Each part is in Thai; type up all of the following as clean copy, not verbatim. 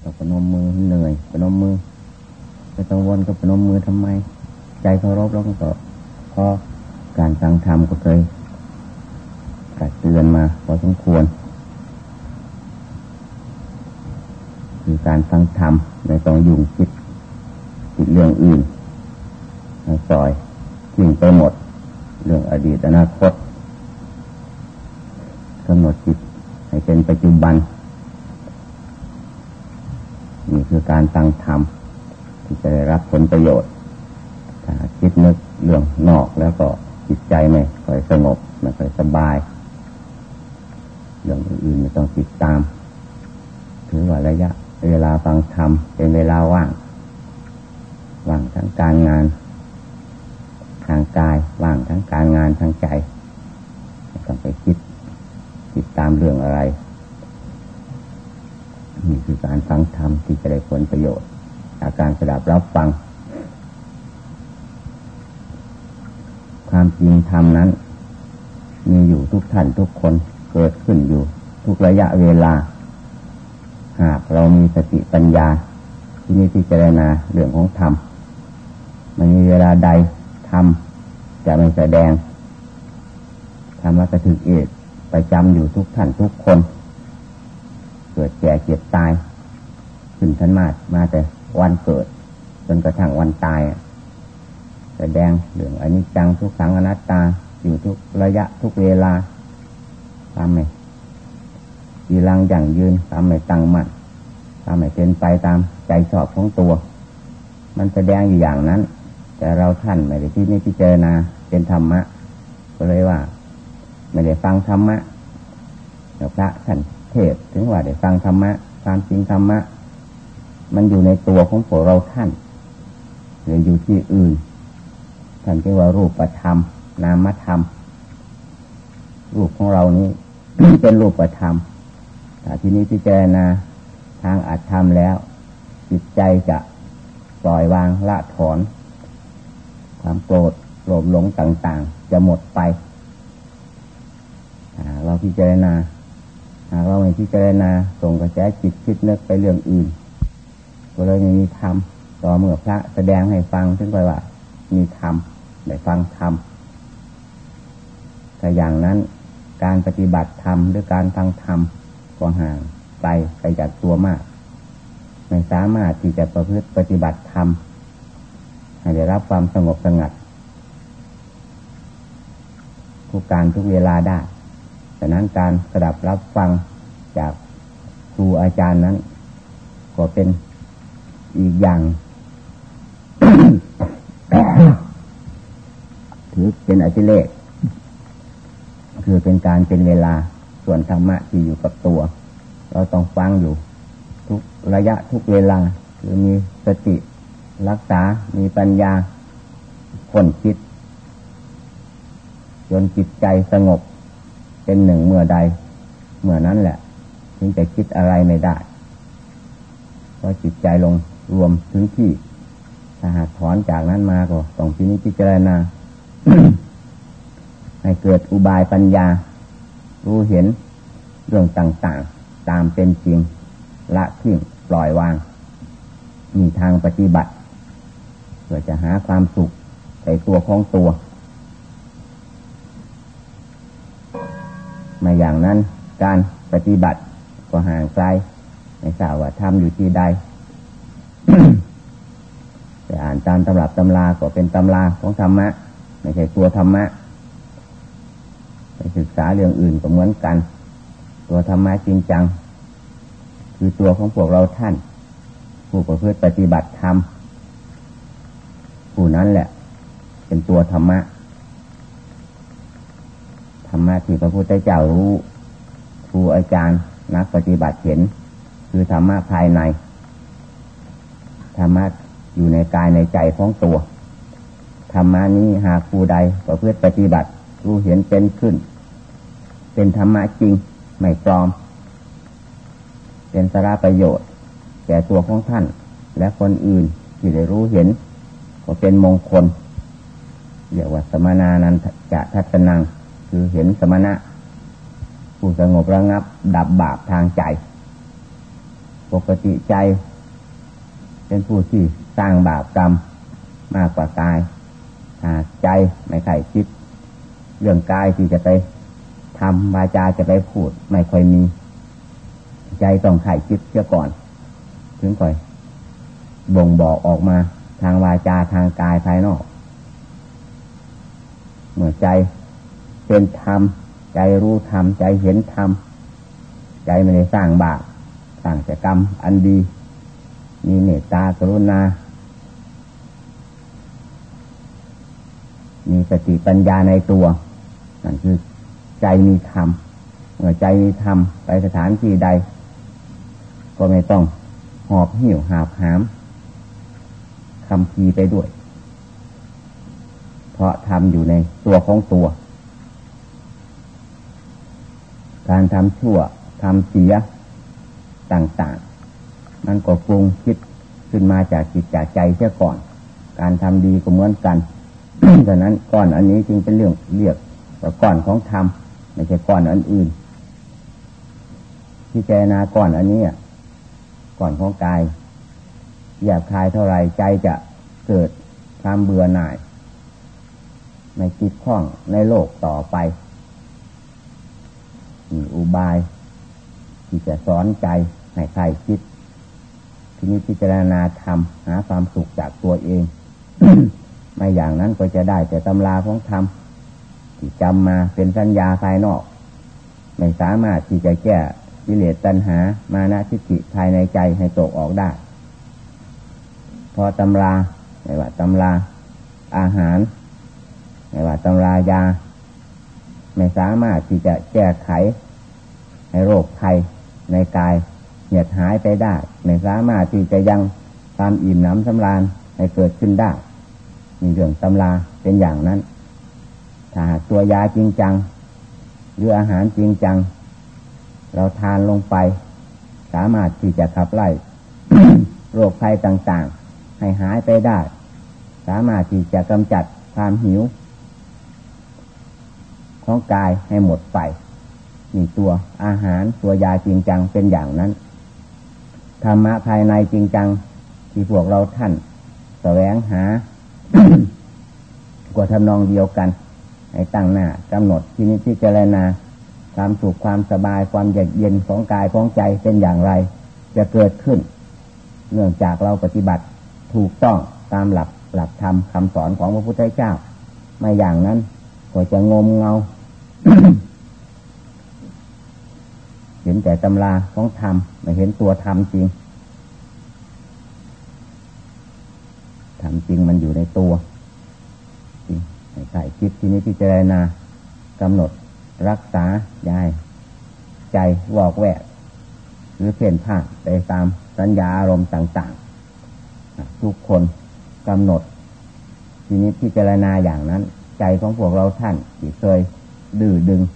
ก็พนมมือเหนื่อยพนมมือจะกังวลก็พนมมือทำไมใจเคารพแล้วก็พอการฟังธรรมก็เคยตักเตือนมาพอสมควรคือการฟังธรรมในต้องยุ่งคิดเรื่องอื่นให้ปล่อยทิ้งไปหมดเรื่องอดีตอนาคตกำหนดจิตให้เป็นปัจจุบันนี่คือการฟังธรรมที่จะได้รับผลประโยชน์ถ้าคิดนึกเรื่องนอกแล้วก็จิตใจไม่ค่อยสงบไม่ค่อยสบายเรื่องอื่นไม่ต้องติดตามถือว่าระยะเวลาฟังธรรมเป็นเวลาว่างทั้งการงานทางกายว่างทั้งการงานทางใจไม่ต้องไปคิดติดตามเรื่องอะไรนี่คือการฟังธรรมที่จะได้ผลประโยชน์จากการสดับรับฟังความจริงธรรมนั้นมีอยู่ทุกท่านทุกคนเกิดขึ้นอยู่ทุกระยะเวลาหากเรามีสติปัญญาที่นี่พิจารณาเรื่องของธรรมมันมีเวลาใดธรรมจะไม่แสดงธรรมะกระถึกเอกประจำอยู่ทุกท่านทุกคนเกิดแก่เจ็บตายขึ้นชั้นมาแต่วันเกิดจนกระทั่งวันตายแสดงเรื่องอนิจจังทุกขังอนัตตาอยู่ทุกระยะทุกเวลาทำไม่ยีรังอย่างยืนทำไม่ตั้งมั่นทำไม่เป็นไปตามใจชอบของตัวมันแสดงอยู่อย่างนั้นแต่เราท่านไม่ได้ที่นี่พิจารณาเป็นธรรมะก็เลยว่าไม่ได้ฟังธรรมะแล้วพระท่านเทศถึงว่าได้ฟังธรรมะความจริงธรรมะมันอยู่ในตัวของพวกเราท่านหรืออยู่ที่อื่นท่านเรียกว่ารูปธรรมนามธรรมรูปของเรานี้ เป็นรูปธรรมแต่ที่นี้พิจารณาทางอัตธรรมแล้วจิตใจจะปล่อยวางละถอนความโกรธโลภหลงต่างๆจะหมดไปเราพิจารณาเราไม่พิจารณาส่งกระแสจิตคิดนึกไปเรื่องอื่นก็เลยไม่มีธรรมต่อเมื่อพระแสดงให้ฟังถึงไปว่ามีธรรมได้ฟังธรรมแต่อย่างนั้นการปฏิบัติธรรมหรือการฟังธรรมก็ห่างไปจากตัวมากไม่สามารถที่จะประพฤติปฏิบัติธรรมให้ได้รับความสงบสงัดทุกการทุกเวลาได้ฉะนั้นการสดับรับฟังจากครูอาจารย์นั้นก็เป็นอีกอย่าง ถือเป็นอธิเลกคือเป็นการเป็นเวลาส่วนธรรมะที่อยู่กับตัวเราต้องฟังอยู่ทุกระยะทุกเวลาคือมีสติรักษามีปัญญาค้นคิดจนจิตใจสงบเป็นหนึ่งเมื่อใดเมื่อนั้นแหละถึงจะคิดอะไรไม่ได้เพราะจิตใจลงรวมถึงที่ถ้าหากถอนจากนั้นมาก็ต้องพิจารณา ให้เกิดอุบายปัญญารู้เห็นเรื่องต่างๆตามเป็นจริงละทิ้งปล่อยวางมีทางปฏิบัติเพื่อจะหาความสุขในตัวของตัวไม่อย่างนั้นการปฏิบัติก็ห่างไกลไม่ทราบว่าทำอยู่ที่ใด แต่อ่านตามตำรับตำราก็เป็นตำราของธรรมะไม่ใช่ตัวธรรมะไปศึกษาเรื่องอื่นก็เหมือนกันตัวธรรมะจริงจังคือตัวของพวกเราท่านผู้ประพฤติปฏิบัติธรรมผู้นั้นแหละเป็นตัวธรรมะธรรมะที่พระพุทธเจ้ารู้ครูอาจารย์นักปฏิบัติเห็นคือธรรมะภายในธรรมะอยู่ในกายในใจของตัวธรรมะนี้หากผู้ใดประพฤติปฏิบัติรู้เห็นเป็นขึ้นเป็นธรรมะจริงไม่ปลอมเป็นสาระประโยชน์แก่ตัวของท่านและคนอื่นที่ได้รู้เห็นก็เป็นมงคลเรียกว่าสมณานันจะทัศนังคือเห็นสมณะผู้สงบระงับดับบาปทางใจปกติใจเป็นผู้ที่สร้างบาปกรรมมากกว่ากายถ้าใจไม่ใคร่คิดเรื่องกายที่จะไปทำวาจาจะไปพูดไม่ค่อยมีใจต้องใคร่คิดเสียก่อนถึงค่อยบ่งบอกออกมาทางวาจาทางกายภายนอกเมื่อใจเป็นธรรมใจรู้ธรรมใจเห็นธรรมใจไม่ได้สร้างบาปสร้างแต่กรรมอันดีมีเมตตากรุณามีสติปัญญาในตัวนั่นคือใจมีธรรมเมื่อใจมีธรรมไปสถานที่ใดก็ไม่ต้องหอบหิ้วหาบหามคัมภีร์ไปด้วยเพราะธรรมอยู่ในตัวของตัวการทำชั่วทำเสียต่างๆมันก็ปรุงคิดขึ้นมาจากจิตจากใจเสียก่อนการทำดีก็เหมือนกัน ฉะนั้นก้อนอันนี้จึงเป็นเรื่องเรียกว่าก้อนของธรรมไม่ใช่ก้อนอันอื่นที่เจนาก้อนอันนี้ก้อนของกายหยาบคายเท่าไรใจจะเกิดความเบื่อหน่ายไม่ติดข้องในโลกต่อไปมีอุบายที่จะสอนใจให้ใครคิดทีนี้พิจารณาธรรมหาความสุขจากตัวเอง ไม่อย่างนั้นก็จะได้แต่ตำราของธรรมที่จำมาเป็นสัญญาภายนอกไม่สามารถที่จะแก้กิเลสตัณหามานะทิฏฐิภายในใจให้ตกออกได้พอตำราไม่ว่าตำราอาหารไม่ว่าตำรายาไม่สามารถที่จะแก้ไขให้โรคภัยในกายเหี่ยหายไปได้ไม่สามารถที่จะยังความอิ่มหนำสำราญให้เกิดขึ้นได้มีเรื่องตำราเป็นอย่างนั้นถ้าหากตัวยาจริงจังหรืออาหารจริงจังเราทานลงไปสามารถที่จะขับไล่ โรคภัยต่างๆให้หายไปได้สามารถที่จะกำจัดความหิวของกายให้หมดไปนี่ตัวอาหารตัวยาจริงจังเป็นอย่างนั้นธรรมะภายในจริงจังที่พวกเราท่านแสวงหา กว่าทำนองเดียวกันให้ตั้งหน้ากำหนดที่นี้ที่เจรณาความสุขความสบายความเย็นของกายของใจเป็นอย่างไรจะเกิดขึ้นเนื่องจากเราปฏิบัติถูกต้องตามหลักธรรมคำสอนของพระพุทธเจ้าไม่อย่างนั้นก็จะงมเงา เห็นแต่ตำราของธรรมไม่เห็นตัวธรรมจริงธรรมจริงมันอยู่ในตัวจริงใส่คิดที่นี้พิจารณากำหนดรักษาย้ายใจวอกแวกหรือเพ่นพ่านไปตามสัญญาอารมณ์ต่างๆทุกคนกำหนดที่นี้พิจารณาอย่างนั้นใจของพวกเราท่านที่เคยดื้อดึง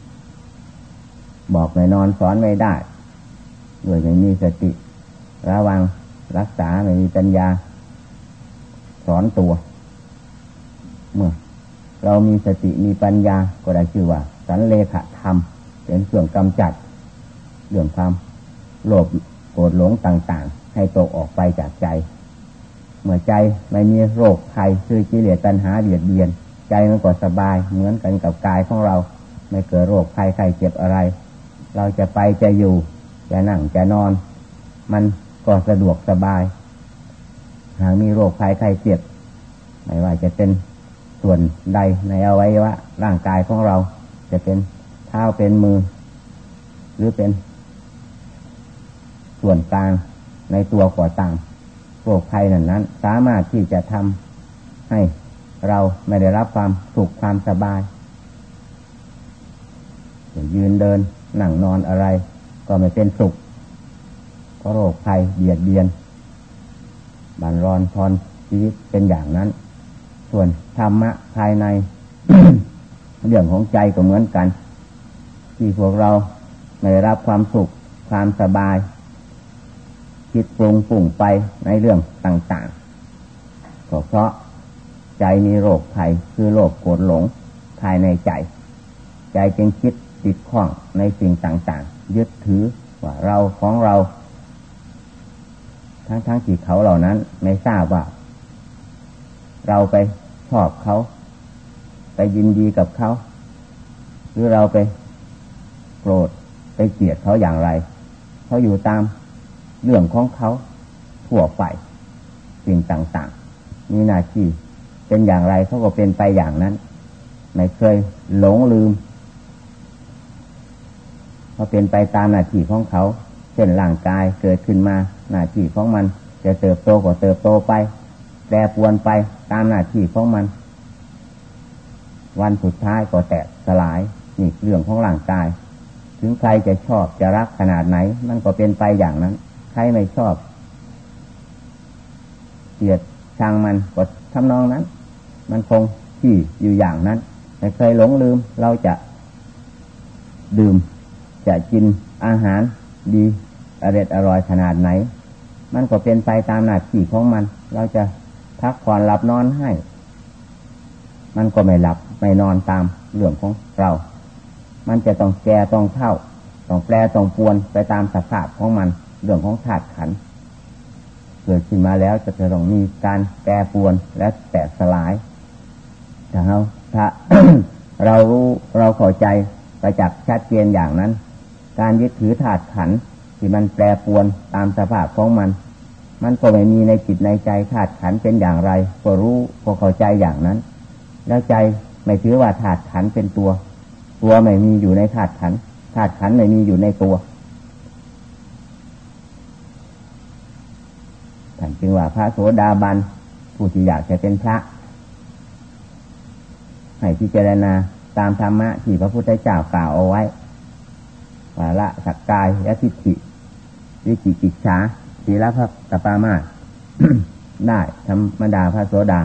บอกไม่นอนสอนไม่ได้โดยไม่มีสติระวังรักษาไม่มีปัญญาสอนตัวเมื่อเรามีสติมีปัญญาก็ได้ชื่อว่าสันเลขธรรมเป็นเครื่องกำจัดเรื่องความโลภโกรธหลงต่างๆให้ตกออกไปจากใจเมื่อใจไม่มีโรคภัยคือกิเลสตัณหาเบียดเบียนใจมันก็สบายเหมือนกันกับกายของเราไม่เกิดโรคภัยไข้เจ็บอะไรเราจะไปจะอยู่จะนั่งจะนอนมันก็สะดวกสบายหากมีโรคภัยไข้เจ็บไม่ว่าจะเป็นส่วนใดในอวัยวะร่างกายของเราจะเป็นเท้าเป็นมือหรือเป็นส่วนกลางในตัวก่อต่างโรคภัยนั้นสามารถที่จะทำให้เราไม่ได้รับความสุขความสบายยืนเดินนั่งนอนอะไรก็ไม่เป็นสุขเพราะโรคภัยเบียดเบียนบั่นรอนทอนชีวิตเป็นอย่างนั้นส่วนธรรมะภายใน เรื่องของใจก็เหมือนกันที่พวกเราไม่ได้รับความสุขความสบายคิดปรุงปุ่งไปในเรื่องต่างๆก็เพราะใจมีโรคภัยคือโรคโกรธหลงภายในใจจึงคิดติดข้องในสิ่งต่างๆยึดถือว่าเราของเราทั้งที่เขาเหล่านั้นไม่ทราบว่าเราไปชอบเขาไปยินดีกับเขาหรือเราไปโกรธไปเกลียดเขาอย่างไรเขาอยู่ตามเรื่องของเขาทั่วไปสิ่งต่างๆมีหน้าที่เป็นอย่างไรเขาก็เป็นไปอย่างนั้นไม่เคยหลงลืมเขาเป็นไปตามหน้าที่ของเขาเช่นร่างกายเกิดขึ้นมาหน้าที่ของมันจะเติบโตก็เติบโตไปแปรปรวนไปตามหน้าที่ของมันวันสุดท้ายก็แตกสลายนี่เรื่องของร่างกายถึงใครจะชอบจะรักขนาดไหนมันก็เป็นไปอย่างนั้นใครไม่ชอบเกลียดชังมันก็ทำนองนั้นมันคงที่อยู่อย่างนั้นไม่เคยหลงลืมเราจะดื่มจะกินอาหารดีอร่อยขนาดไหนมันก็เป็นไปตามหน้าที่ของมันเราจะพักผ่อนหลับนอนให้มันก็ไม่หลับไม่นอนตามเรื่องของเรามันจะต้องแก่ต้องเฒ่าต้องแปรต้องปรวนไปตามสภาพของมันเรื่องของธาตุขันธ์เกิดขึ้นมาแล้วจะต้องมีการแปรปรวนและแตกสลายถ้า เรารู้เราเข้าใจประจักษ์ชัดเจนอย่างนั้นการยึดถือธาตุขันธ์ที่มันแปรปรวนตามสภาพของมันมันก็ไม่มีในจิตในใจธาตุขันธ์เป็นอย่างไรก็รู้ก็เข้าใจอย่างนั้นแล้วใจไม่ถือว่าธาตุขันธ์เป็นตัวไม่มีอยู่ในธาตุขันธ์ธาตุขันธ์ไม่มีอยู่ในตัวท่านจึงว่าพระโสดาบันผู้ที่อยากจะเป็นพระให้พิจารณาตามธรรมะที่พระพุทธเจ้ากล่าวเอาไว้ว่าละสักกายและทิฏฐิวิจิกิจฉาศีลพัตปามาส ได้ธรรมดาพระโสดา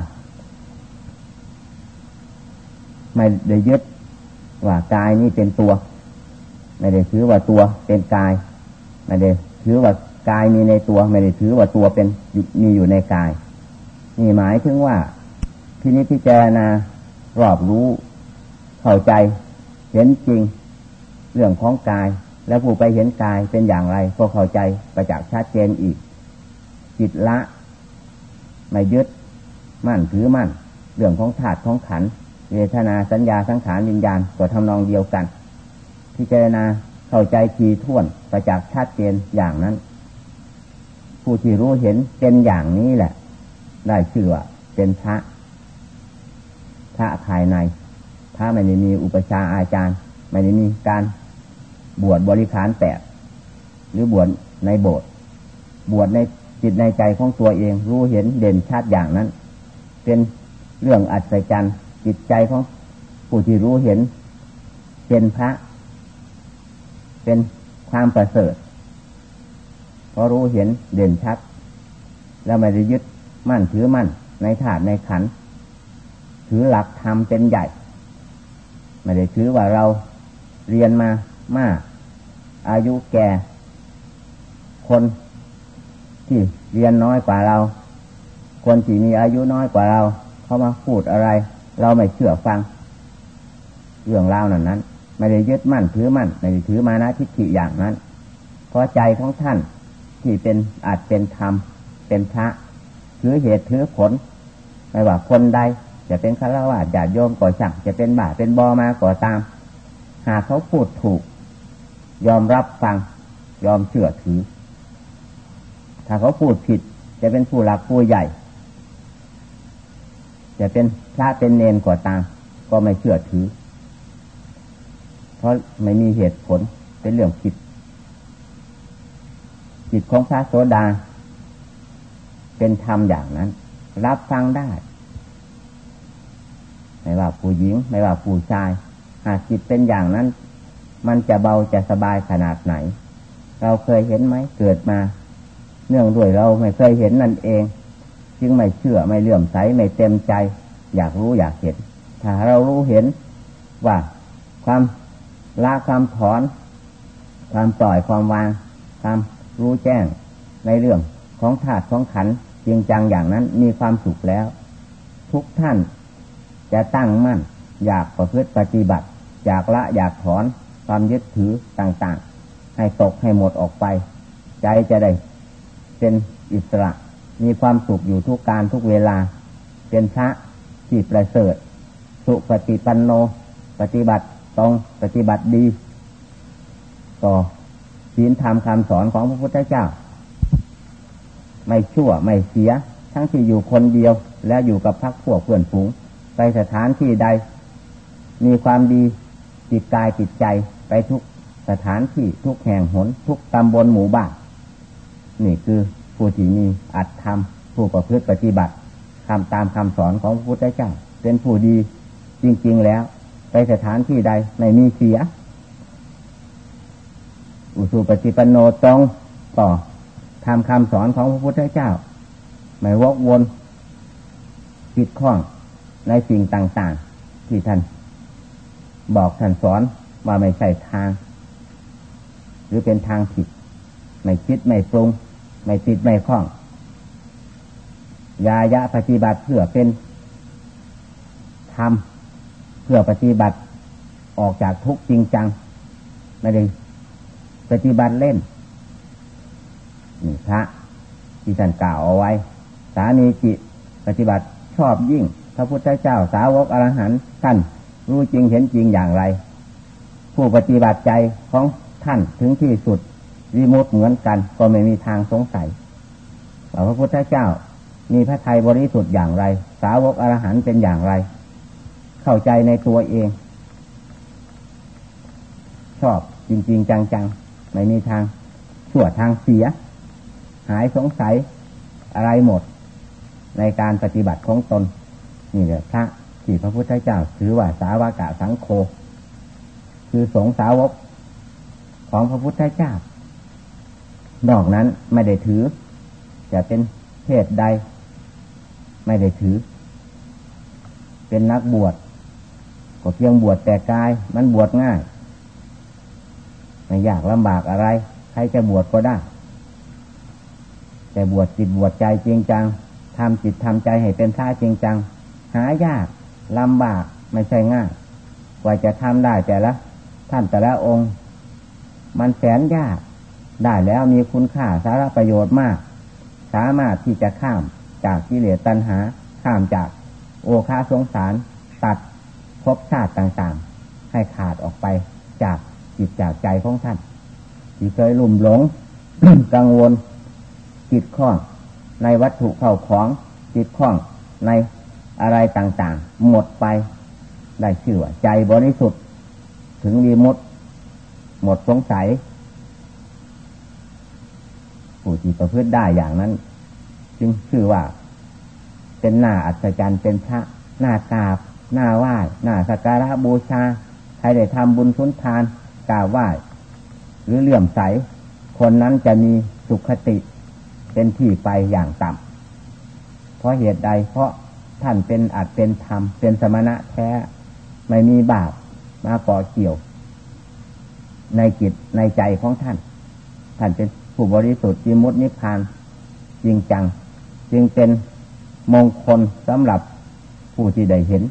ไม่ได้ยึดว่ากายนี้เป็นตัวไม่ได้ถือว่าตัวเป็นกายไม่ได้ถือว่ากายมีในตัวไม่ได้ถือว่าตัวเป็นมีอยู่ในกายนี่หมายถึงว่าที่นี้พิจารณารอบรู้เข้าใจเห็นจริงเรื่องของกายแล้วผู้ไปเห็นกายเป็นอย่างไรก็เข้าใจประจักษ์ชัดเจนอีกจิตละไม่ยึดมั่นถือมั่นเรื่องของธาตุของขันธ์เวทนาสัญญาสังขารวิญญาณก็ทำนองเดียวกันพิจารณาเข้าใจถี่ถ้วนประจักษ์ชัดเจนอย่างนั้นผู้ที่รู้เห็นเป็นอย่างนี้แหละได้ชื่อว่าเป็นพระภายในพระไม่ได้มีอุปชฌาย์อาจารย์ไม่ได้มีการบวชบริขาร8หรือบวชในโบสถ์บวชในจิตในใจของตัวเองรู้เห็นเด่นชัดอย่างนั้นเป็นเรื่องอัศจรรย์จิตใจของผู้ที่รู้เห็นเป็นพระเป็นความประเสริฐเพราะรู้เห็นเด่นชัดแล้วไม่ได้ยึดมั่นถือมั่นในธาตุในขันธ์ถือหลักธรรมเป็นใหญ่ไม่ได้ถือว่าเราเรียนมามากอายุแก่คนที่เรียนน้อยกว่าเราคนที่มีอายุน้อยกว่าเราเขามาพูดอะไรเราไม่เชื่อฟังเรื่องราวนั้นไม่ได้ยึดมั่นถือมั่นไม่ได้ถือมานะทิฏฐิอย่างนั้นเพราะใจของท่านที่เป็นอาจเป็นธรรมเป็นพระถือเหตุถือผลไม่ว่าคนใดจะเป็นฆราวาสญาติโยมก็ช่างจะเป็นบ่าเป็นบอมาก็ตามหากเขาพูดถูกยอมรับฟังยอมเชื่อถือถ้าเขาพูดผิดจะเป็นผู้หลักผู้ใหญ่จะเป็นพระเป็นเณรก็ตามก็ไม่เชื่อถือเพราะไม่มีเหตุผลเป็นเรื่องผิดจิตของพระโสดาเป็นธรรมอย่างนั้นรับฟังได้ไม่ว่าผู้หญิงไม่ว่าผู้ชายหากจิตเป็นอย่างนั้นมันจะเบาจะสบายขนาดไหนเราเคยเห็นไหมเกิดมาเนื่องด้วยเราไม่เคยเห็นนั่นเองจึงไม่เชื่อไม่เลื่อมใสไม่เต็มใจอยากรู้อยากเห็นถ้าเรารู้เห็นว่าความละความถอนความปล่อยความวางความรู้แจ้งในเรื่องของธาตุของขันธ์จริงจังอย่างนั้นมีความสุขแล้วทุกท่านจะตั้งมั่นอยากประพฤติปฏิบัติอยากละอยากถอนความยึดถือต่างๆให้ตกให้หมดออกไปใจจะได้เป็นอิสระมีความสุขอยู่ทุกการทุกเวลาเป็นพระที่ประเสริฐสุปฏิปันโนปฏิบัติตรงปฏิบัติดีต่อศีลธรรมคำสอนของพระพุทธเจ้าไม่ชั่วไม่เสียทั้งที่อยู่คนเดียวและอยู่กับพรรคพวกเพื่อนฝูงไปสถานที่ใดมีความดีจิตกายจิตใจไปทุกสถานที่ทุกแห่งหนทุกตำบลหมู่บ้านนี่คือผู้ที่มีอัตธรรมผู้ประพฤติปฏิบัติทำตามคำสอนของพระพุทธเจ้าเป็นผู้ดีจริงๆแล้วไปสถานที่ใดไม่มีเสียอุสุปฏิปันโนตรงต่อทำคำสอนของพระพุทธเจ้าไม่วกวนผิดข้องในสิ่งต่างๆที่ท่านบอกท่านสอนว่าไม่ใช่ทางหรือเป็นทางผิดไม่คิดไม่ปรุงไม่ติดไม่คล้องยายะปฏิบัติเพื่อเป็นธรรมเพื่อปฏิบัติออกจากทุกข์จริงจังไม่ได้ปฏิบัติเล่นนี่พระที่ท่านกล่าวเอาไว้สามีจิปฏิบัติชอบยิ่งพระพุทธเจ้าสาวกอรหันต์ท่านรู้จริงเห็นจริงอย่างไรผู้ปฏิบัติใจของท่านถึงที่สุดวิมุตติเหมือนกันก็ไม่มีทางสงสัยว่าพระพุทธเจ้ามีพระทัยบริสุทธิ์อย่างไรสาวกอรหันต์เป็นอย่างไรเข้าใจในตัวเองชอบจริงๆจังๆไม่มีทางชั่วทางเสียหายสงสัยอะไรหมดในการปฏิบัติของตนนี่แหละพระที่พระพุทธเจ้าถือว่าสาวกสังโฆคือสงฆ์สาวกของพระพุทธเจ้านอกนั้นไม่ได้ถือจะเป็นเพศใดไม่ได้ถือเป็นนักบวชก็เพียงบวชแต่กายมันบวชง่ายไม่ยากลำบากอะไรใครจะบวชก็ได้แต่บวชจิตบวชใจจริงจังทำจิตทำใจให้เป็นพระจริงจังหายากลำบากไม่ใช่ง่ายกว่าจะทำได้แต่ละท่านแต่ละองค์มันแสนยากได้แล้วมีคุณค่าสาระประโยชน์มากสามารถที่จะข้ามจากกิเลสตัณหาข้ามจากโอฆาสงสารตัดภพชาติต่างๆให้ขาดออกไปจากจิตจากใจของท่านที่เคยลุ่มหลง กังวลจิตคล้องในวัตถุเข้าของจิตคล้องในอะไรต่างๆหมดไปได้ชื่อว่าใจบริสุทธิ์ถึงวิมุตติหมดสงสัยผู้ที่ประพฤติได้อย่างนั้นจึงชื่อว่าเป็นหน้าอัศจรรย์เป็นพระหน้ากราบหน้าไหว้หน้าสักการะบูชาใครได้ทำบุญสุนทานกราบไหว้หรือเลื่อมใสคนนั้นจะมีสุขติเป็นที่ไปอย่างต่ำเพราะเหตุใดเพราะท่านเป็นอัตเป็นธรรมเป็นสมณะแท้ไม่มีบาปมาก่อเกี่ยวในจิตในใจของท่านท่านเป็นผู้บริสุทธิ์วิมุตตินิพพานจริงจังจึงเป็นมงคลสำหรับผู้ที่ได้เห็น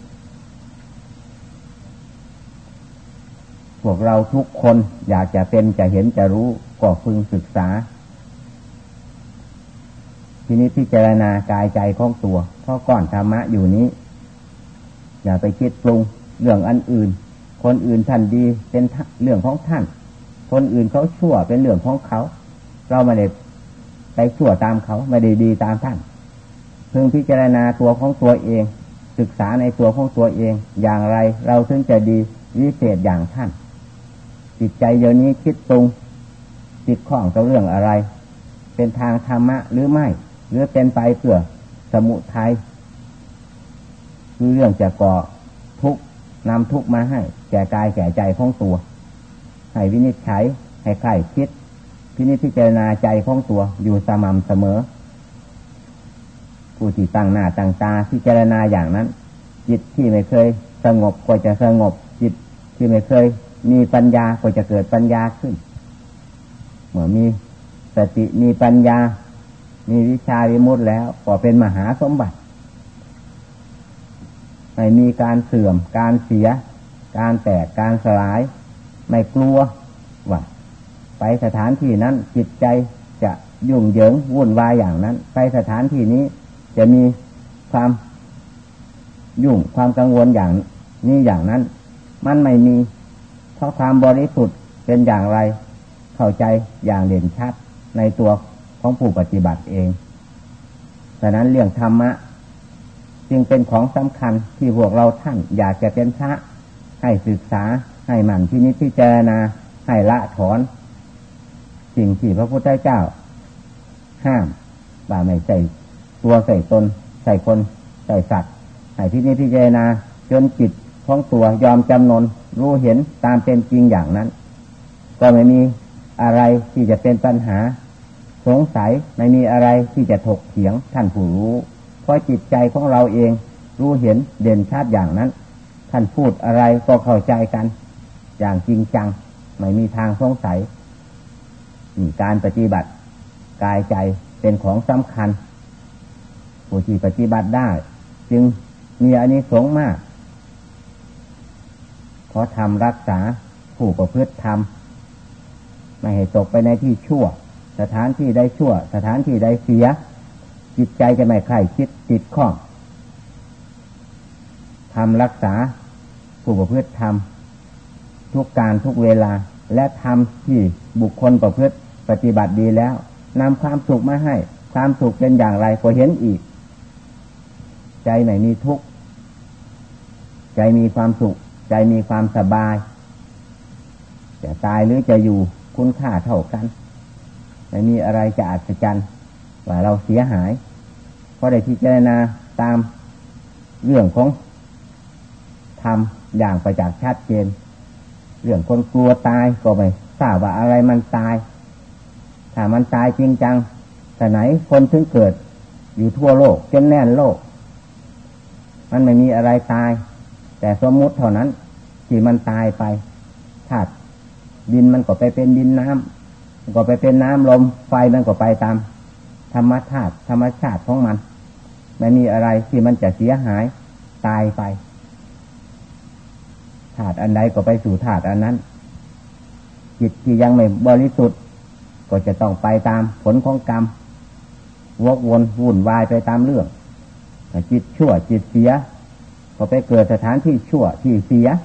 พวกเราทุกคนอยากจะเป็นจะเห็นจะรู้ก็พึงศึกษาทีนี้พิจารณากายใจของตัวเพราะก้อนธรรมะอยู่นี้อย่าไปคิดปรุงเรื่องอันอื่นคนอื่นท่านดีเป็นเรื่องของท่านคนอื่นเขาชั่วเป็นเรื่องของเขาเราไม่ได้ไปชั่วตามเขาไม่ได้ดีตามท่านพึงพิจารณาตัวของตัวเองศึกษาในตัวของตัวเองอย่างไรเราถึงจะดีวิเศษอย่างท่านจิตใจเดี๋ยวนี้คิดปรุงติดข้องกับเรื่องอะไรเป็นทางธรรมะหรือไม่หรือเป็นไปเพื่อสมุทัยคือเรื่องจะก่อทุกข์นำทุกข์มาให้แก่กายแก่ใจของตัวให้วินิจฉัยให้ใครคิดพิจารณาใจของตัวอยู่สม่ำเสมอผู้ที่ตั้งหน้าตั้งตาพิจารณาอย่างนั้นจิตที่ไม่เคยสงบก็จะสงบจิตที่ไม่เคยมีปัญญาก็จะเกิดปัญญาขึ้นเมื่อมีสติมีปัญญามีวิชาวิมุตติแล้วก็เป็นมหาสมบัติไม่มีการเสื่อมการเสียการแตกการสลายไม่กลัวว่าไปสถานที่นั้นจิตใจจะยุ่งเหยิงวุ่นวายอย่างนั้นไปสถานที่นี้จะมีความยุ่งความกังวลอย่างนี้อย่างนั้นมันไม่มีเพราะความบริสุทธิ์เป็นอย่างไรเข้าใจอย่างเด่นชัดในตัวของผู้ปฏิบัติเองฉะนั้นเรื่องธรรมะจึงเป็นของสำคัญที่พวกเราท่านอยากจะเป็นพระให้ศึกษาให้หมั่นพินิจพิจารณาให้ละถอนสิ่งที่พระพุทธเจ้าห้ามว่าไม่ใส่ตัวใส่ตนใส่คนใส่สัตว์ให้พินิจพิจารณาจนจิตของตัวยอมจำนนรู้เห็นตามเป็นจริงอย่างนั้นก็ไม่มีอะไรที่จะเป็นปัญหาสงสัยไม่มีอะไรที่จะถกเถียงท่านผู้รู้เพราะจิตใจของเราเองรู้เห็นเด่นชัดอย่างนั้นท่านพูดอะไรก็เข้าใจกันอย่างจริงจังไม่มีทางสงสัยการปฏิบัติกายใจเป็นของสำคัญผู้ที่ปฏิบัติได้จึงมีอานิสงส์มากเพราะทำรักษาผู้ประพฤติธรรมไม่ให้ตกไปในที่ชั่วสถานที่ใดชั่วสถานที่ใดเสียจิตใจจะไม่ใคร่คิดติดข้องทำรักษาผู้ประพฤติธรรมทุกการทุกเวลาและทำที่บุคคลประพฤติปฏิบัติดีแล้วนำความสุขมาให้ความสุขเป็นอย่างไรก็เห็นอีกใจไม่มีทุกข์ใจมีความสุขใจมีความสบายจะตายหรือจะอยู่คุณค่าเท่ากันไม่มีอะไรจะอัศจรรย์ว่าเราเสียหายเพราะได้พิจารณาตามเรื่องของธรรมอย่างประจักษ์ชัดเจนเรื่องคนกลัวตายก็ไม่ทราบว่าอะไรมันตายถ้ามันตายจริงจังแต่ไหนคนถึงเกิดอยู่ทั่วโลกจนแน่นโลกมันไม่มีอะไรตายแต่สมมุติเท่านั้นที่มันตายไปธาตุดินมันก็ไปเป็นดินน้ำก็ไปเป็นน้ำลมไฟมันก็ไปตามธรรมชาติของมันไม่มีอะไรที่มันจะเสียหายตายไปธาตุอันใดก็ไปสู่ธาตุอันนั้นจิตที่ยังไม่บริสุทธิ์ก็จะต้องไปตามผลของกรรมวกวนวุ่นวายไปตามเรื่องจิตชั่วจิตเสียก็ไปเกิดสถานที่ชั่วที่เสีย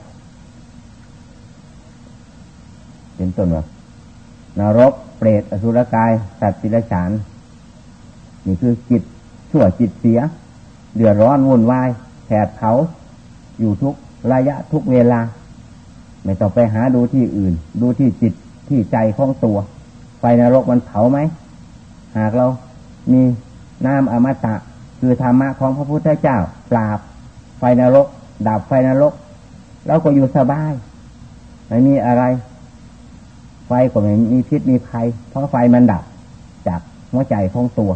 เป็นต้นว่านรกเปรตอสุรกายสัตว์ดิบฉานนี่คือจิตชั่วจิตเสียเดือดร้อนวุ่นวายแผดเผาอยู่ทุกระยะทุกเวลาไม่ต้องไปหาดูที่อื่นดูที่จิตที่ใจของตัวไฟนรกมันเผาไหมหากเรามีน้ำอมตะคือธรรมะของพระพุทธเจ้าปราบไฟนรกดับไฟนรกเราก็อยู่สบายไม่มีอะไรไฟก็ไม่มีพิษมีภัยเพราะไฟมันดับจากหัวใจของตัว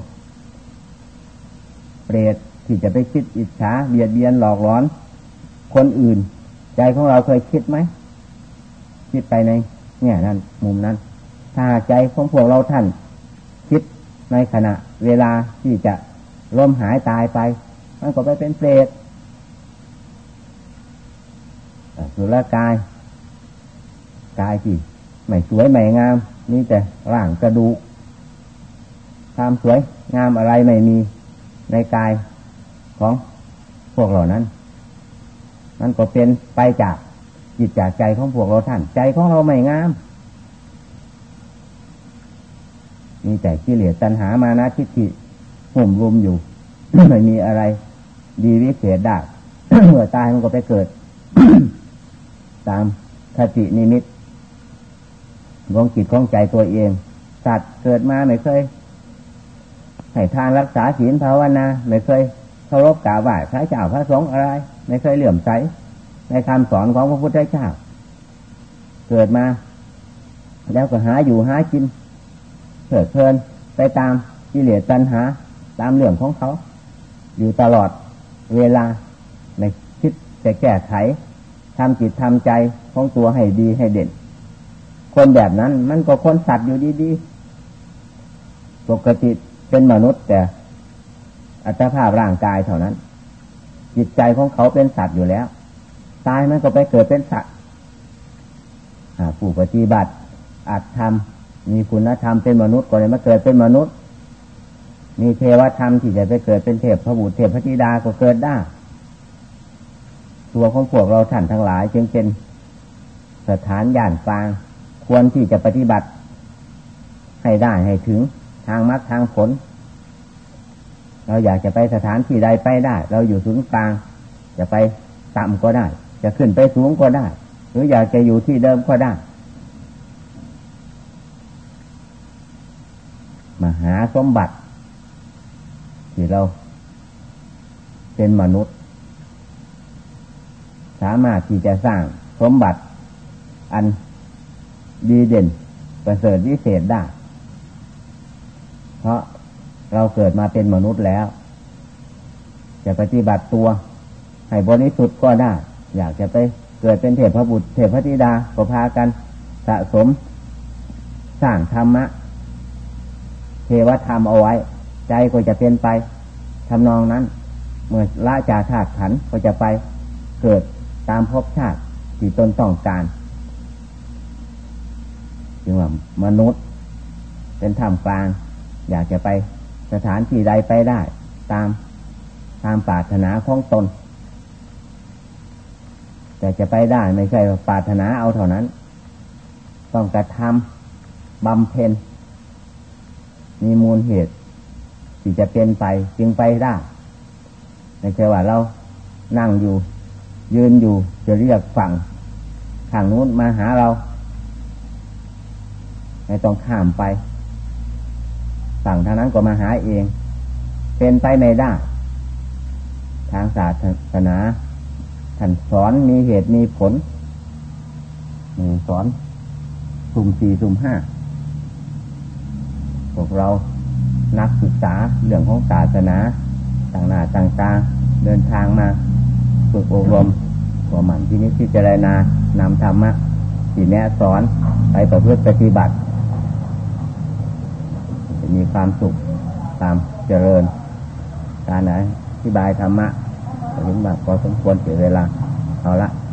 เปรตที่จะไปคิดอิจฉาเบียดเบียนหลอกหลอนคนอื่นใจของเราเคยคิดไหมคิดไปในเนี่ยนั่นมุมนั้นถ้าใจของพวกเราท่านคิดในขณะเวลาที่จะล้มหายตายไปมันก็ไปเป็นเปรตสุรกายที่ไม่สวยไม่งามนี่แต่ร่างกระดูกความสวยงามอะไรไม่มีในกายของพวกเหล่านั้นมันก็เป็นไปจากจิตจากใจของพวกเราท่านใจของเราไม่งามมีแต่กิเลสตัณหามานะทิฏฐิห่มรุมอยู่ ไม่มีอะไรดีวิเศษได้ เมื่อตายมันก็ไปเกิด ตามคตินิมิตของจิตของใจตัวเองสัตว์เกิดมาไม่เคยให้ทานรักษาศีลภาวนาไม่เคยเคารพกราบไหว้พระเจ้าพระสงฆ์อะไรไม่เคยเหลื่อมใสในคำสอนของพระพุทธเจ้าเกิดมาแล้วก็หาอยู่หากินเพลิดเพลินไปตามกิเลสตัณหาตามเรื่องของเขาอยู่ตลอดเวลาไม่คิดจะแก้ไขทำจิตทำใจของตัวให้ดีให้เด่นคนแบบนั้นมันก็คนสัตว์อยู่ดีๆปกติเป็นมนุษย์แต่อัตภาพร่างกายเท่านั้นจิตใจของเขาเป็นสัตว์อยู่แล้วตายมันก็ไปเกิดเป็นสัตว์ผู้ปฏิบัติอาจทมีคุณธรรมเป็นมนุษย์ก็เลยมาเกิดเป็นมนุษย์มีเทวธรรมที่จะไปเกิดเป็นเทพพระบุตรเทพพระธิดาก็เกิดได้ตัวของพวกเราท่านทั้งหลายจึงเป็นสถานย่านกลางควรที่จะปฏิบัติให้ได้ให้ถึงทางมรรคทางผลเราอยากจะไปสถานที่ใดไปได้เราอยู่ศูนย์กลางจะไปต่ำก็ได้จะขึ้นไปสูงก็ได้หรืออยากจะอยู่ที่เดิมก็ได้มหาสมบัติที่เราเป็นมนุษย์สามารถที่จะสร้างสมบัติอันดีเด่นประเสริฐวิเศษได้เพราะเราเกิดมาเป็นมนุษย์แล้วจะปฏิบัติตัวให้บริสุทธิ์ก็ได้อยากจะไปเกิดเป็นเทพบุตรเทพธิดาก็พากันสะสมสร้างธรรมะเทวธรรมเอาไว้ใจก็จะเป็นไปทำนองนั้นเมื่อละจากธาตุขันธ์ก็จะไปเกิดตามภพชาติที่ตนต้องการจึงว่ามนุษย์เป็นท่ามกลางอยากจะไปสถานที่ใดไปได้ตามปรารถนาของตนแต่จะไปได้ไม่ใช่ปรารถนาเอาเท่านั้นต้องกระทำบำเพ็ญมีมูลเหตุที่จะเป็นไปจึงไปได้ไม่ใช่ว่าเรานั่งอยู่ยืนอยู่จะเรียกฝั่งข้างนู้นมาหาเราไม่ต้องข้ามไปฝั่งทางนั้นก็มาหาเองเป็นไปไม่ได้ทางศาสนาท่านสอนมีเหตุมีผลสอนสุ่มสี่สุ่มห้าพวกเรานักศึกษาเรื่องของศาสนาต่างหน้าต่างตาเดินทางมาฝึกอบรมตัวหมั่นที่นี้ที่เจริญนานำธรรมะที่แนะสอนไปประพฤติปฏิบัติจะมีความสุขตามเจริญการไหนอธิบายธรรมะถึงแบบพอสมควรเสียเวลาเอาละ